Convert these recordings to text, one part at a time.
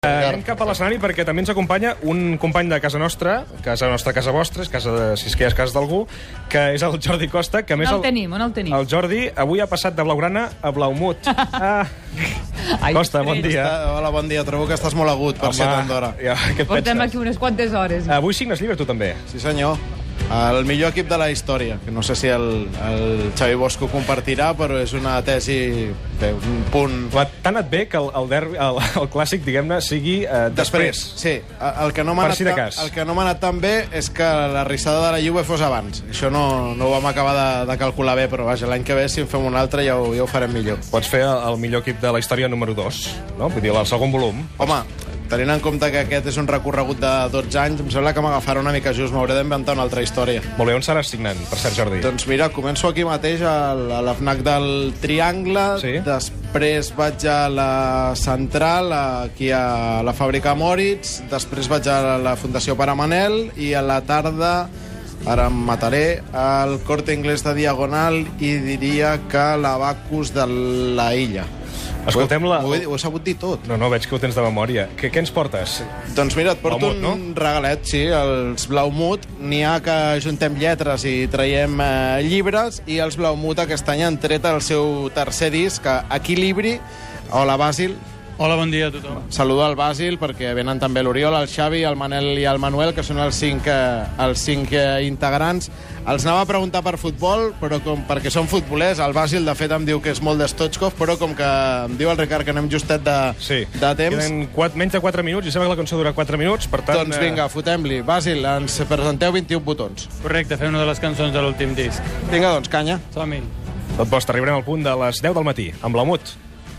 Anem cap a l'escenari perquè també ens acompanya un company de casa nostra, casa vostra, si és que hi ha casa d'algú, que és el Jordi Costa. Que On el tenim? El Jordi avui ha passat de blaugrana a blaumut. Costa, bon dia. Hola, bon dia. Trobo que estàs molt agut per ser tant d'hora. Ja, portem aquí unes quantes hores. Avui signes llibre, tu també. Sí, senyor. El millor equip de la història, que no sé si el Xavi Bosch ho compartirà, però és una tesi, un punt... Tant et ve que el clàssic, diguem-ne, sigui després. Sí, el que no m'ha anat tan bé és que la rissada de la Juve fos abans. Això no ho vam acabar de calcular bé, però vaja, l'any que ve, si en fem un altre, ja ho farem millor. Pots fer el millor equip de la història número 2, no? Vull dir, el segon volum. Home, tenint en compte que aquest és un recorregut de 12 anys, em sembla que m'agafarà una mica just, m'hauré d'inventar una altra història. Molt bé, on seràs signant, per cert, Jordi? Doncs mira, començo aquí mateix a l'FNAC del Triangle, sí? Després vaig a la Central, aquí a la Fàbrica Moritz, després vaig a la Fundació Pare Manel i a la tarda, ara em mataré, al Corte Inglés de Diagonal i diria que l'Abacus de la Illa. Escoltem-la... Ho he sabut dir tot. No, veig que ho tens de memòria. Què ens portes? Doncs mira, et porto un regalet, sí, els Blaumut. N'hi ha que juntem lletres i traiem llibres, i els Blaumut aquest any han tret el seu tercer disc, Equilibri. Hola, Basil. Hola, bon dia a tothom. Saludo al Basil, perquè venen també l'Oriol, el Xavi, el Manel i el Manuel, que són els cinc integrants. Els anava a preguntar per futbol, però perquè són futbolers, el Basil, de fet, em diu que és molt de Stoichkov, però com que em diu el Ricard que anem justet de temps... Queden menys de 4 minuts, i sembla que la cançó dura 4 minuts, per tant... Doncs vinga, fotem-li. Basil, ens presenteu 21 botons. Correcte, fem una de les cançons de l'últim disc. Vinga, doncs, canya. Som-hi. Tot vostre, arribarem al punt de les 10 del matí, amb Blaumut.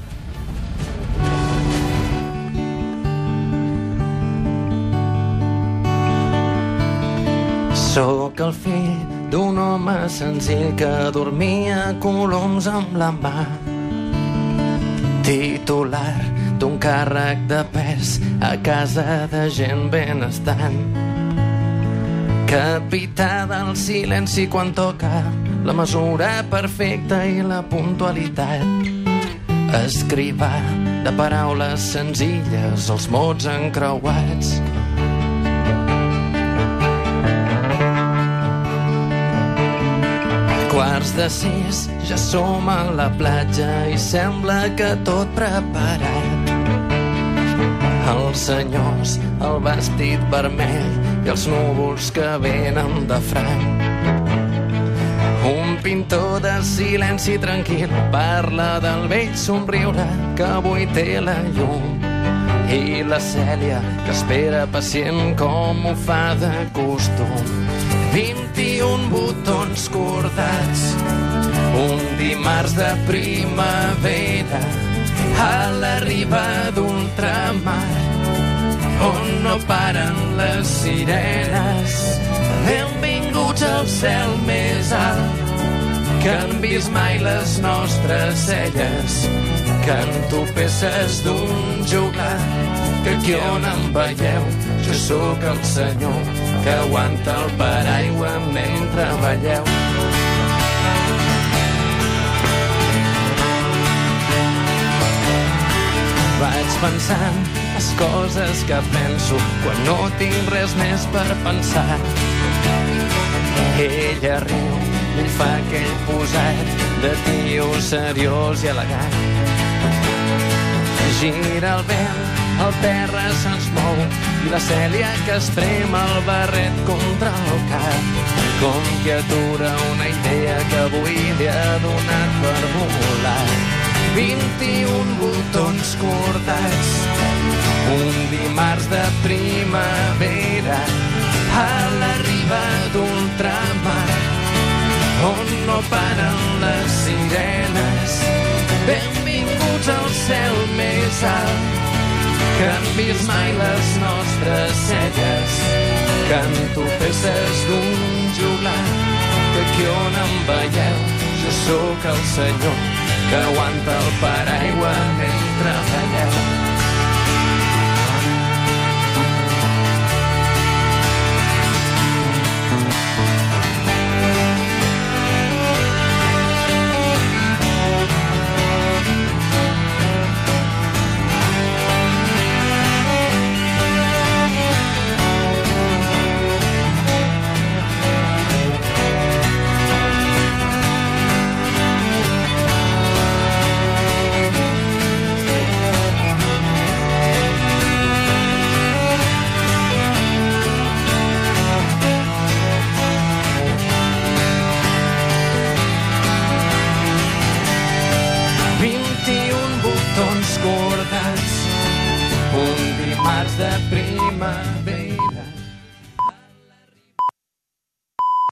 Sóc el fill d'un home senzill que dormia coloms amb la mà. Titular d'un càrrec de pes a casa de gent benestant. Capità del silenci quan toca la mesura perfecta i la puntualitat. Escrivà de paraules senzilles els mots encreuats. Quarts de 6, ja som a la platja i sembla que tot preparat. Els senyors, el vestit vermell i els núvols que venen de franc. Un pintor de silenci tranquil parla del vell somriure que avui té la llum. I la Cèlia, que espera pacient com ho fa de costum. 21 botons cordats, un dimarts de primavera, a la riba d'ultramar, on no paren les sirenes. Benvinguts al cel més alt, que han vist mai les nostres celles. Canto peces d'un juglar, que aquí on em veieu, jo sóc el senyor que aguanta el paraigua mentre balleu. Vaig pensant les coses que penso quan no tinc res més per pensar. Ella riu i fa aquell posat de tio seriós i elegant. Gira el vent, el terra se'ns mou i la Cèlia que es prema el barret contra el cap, com que atura una idea que avui li ha donat per volar. 21 botons cordats, un dimarts de primavera, a la riba d'ultramar, on no paren les sirenes. Benvinguts al cel més alt, que han vist mai les nostres celles. Canto peces d'un juglar, que aquí on em veieu, jo sóc el senyor que aguanta el paraigua mentre balleu. mars de primavera.